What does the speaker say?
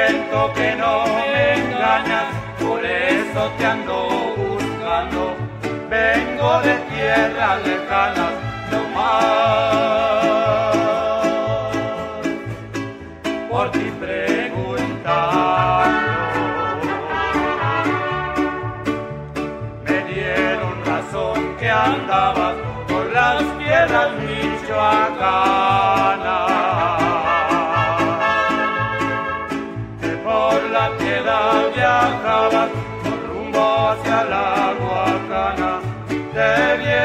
siento que no me engañas, por eso te ando buscando. Vengo de tierras lejanas, no más, por ti preguntando. Me dieron razón que andabas por las tierras michoacanas, que por la piedad viajabas con rumbo hacia la Huacana. Te